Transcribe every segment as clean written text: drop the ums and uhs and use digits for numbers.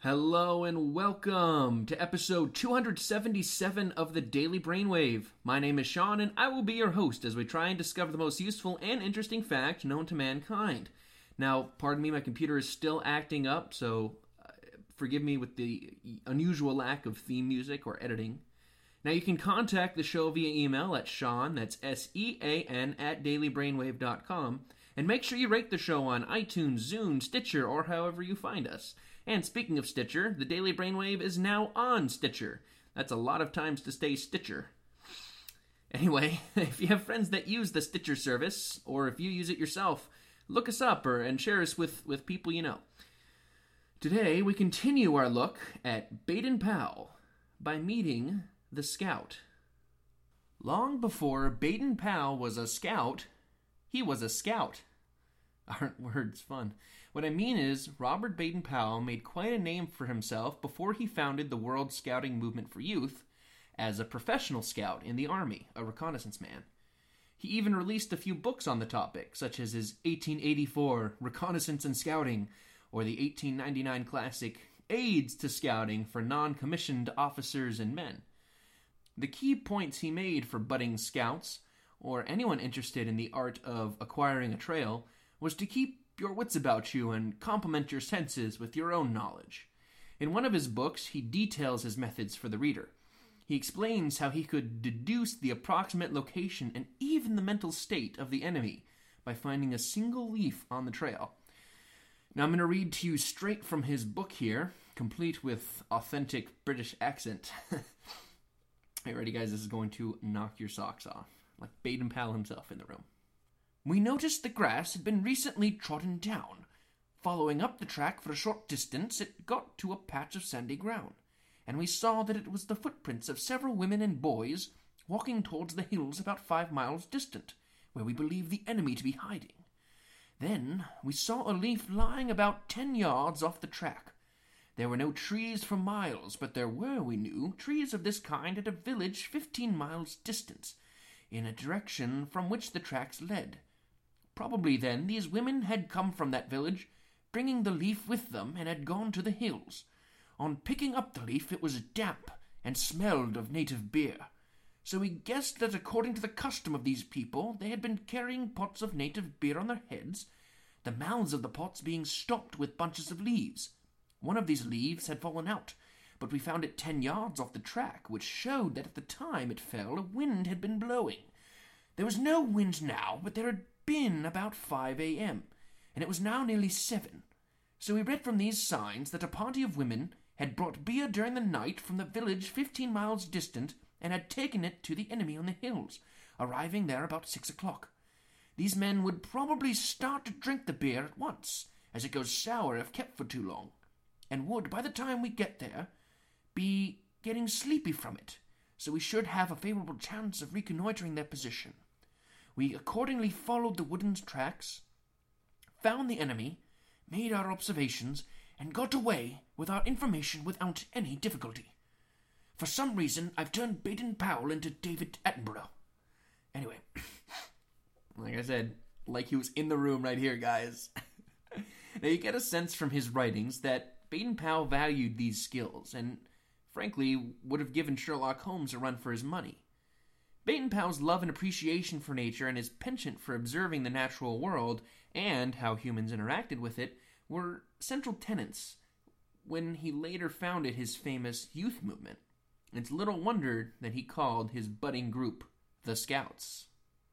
Hello and welcome to episode 277 of the Daily Brainwave. My name is Sean and I will be your host as we try and discover the most useful and interesting fact known to mankind. Now, pardon me, my computer is still acting up, so forgive me with the unusual lack of theme music or editing. Now, you can contact the show via email at Sean, that's S-E-A-N, at dailybrainwave.com, and make sure you rate the show on iTunes, Zune, Stitcher, or however you find us. And speaking of Stitcher, the Daily Brainwave is now on Stitcher. That's a lot of times to say Stitcher. Anyway, if you have friends that use the Stitcher service, or if you use it yourself, look us up and share us with people you know. Today, we continue our look at Baden-Powell by meeting the Scout. Long before Baden-Powell was a scout, he was a scout. Aren't words fun? What I mean is, Robert Baden-Powell made quite a name for himself before he founded the World Scouting Movement for Youth as a professional scout in the Army, a reconnaissance man. He even released a few books on the topic, such as his 1884 Reconnaissance and Scouting, or the 1899 classic Aids to Scouting for Non-Commissioned Officers and Men. The key points he made for budding scouts, or anyone interested in the art of acquiring a trail, was to keep your wits about you and complement your senses with your own knowledge. In one of his books, he details his methods for the reader. He explains how he could deduce the approximate location and even the mental state of the enemy by finding a single leaf on the trail. Now I'm going to read to you straight from his book here, complete with authentic British accent. Hey, ready guys, this is going to knock your socks off, like Baden-Powell himself in the room. We noticed the grass had been recently trodden down. Following up the track for a short distance, it got to a patch of sandy ground, and we saw that it was the footprints of several women and boys walking towards the hills about 5 miles distant, where we believed the enemy to be hiding. Then we saw a leaf lying about 10 yards off the track. There were no trees for miles, but there were, we knew, trees of this kind at a village 15 miles distant, in a direction from which the tracks led. Probably then these women had come from that village, bringing the leaf with them, and had gone to the hills. On picking up the leaf, it was damp and smelled of native beer. So we guessed that according to the custom of these people, they had been carrying pots of native beer on their heads, the mouths of the pots being stopped with bunches of leaves. One of these leaves had fallen out, but we found it 10 yards off the track, which showed that at the time it fell, a wind had been blowing. There was no wind now, but there had been about 5 a.m., and it was now nearly 7. So we read from these signs that a party of women had brought beer during the night from the village 15 miles distant and had taken it to the enemy on the hills, arriving there about 6 o'clock. These men would probably start to drink the beer at once, as it goes sour if kept for too long, and would, by the time we get there, be getting sleepy from it, so we should have a favorable chance of reconnoitering their position. We accordingly followed the wooden tracks, found the enemy, made our observations, and got away with our information without any difficulty. For some reason, I've turned Baden-Powell into David Attenborough. Anyway, like I said, like he was in the room right here, guys. Now, you get a sense from his writings that Baden-Powell valued these skills, and frankly, would have given Sherlock Holmes a run for his money. Baden-Powell's love and appreciation for nature and his penchant for observing the natural world and how humans interacted with it were central tenets when he later founded his famous youth movement. It's little wonder that he called his budding group the Scouts.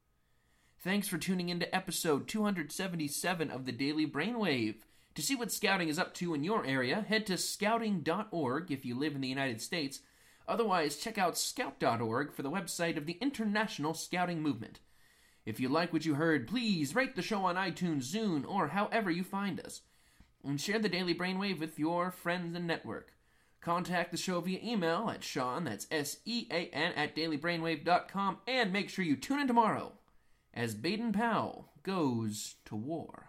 Thanks for tuning into episode 277 of the Daily Brainwave. To see what scouting is up to in your area, head to scouting.org if you live in the United States. Otherwise, check out scout.org for the website of the International Scouting Movement. If you like what you heard, please rate the show on iTunes, Zune, or however you find us. And share the Daily Brainwave with your friends and network. Contact the show via email at Sean, that's S-E-A-N, at dailybrainwave.com, and make sure you tune in tomorrow as Baden-Powell goes to war.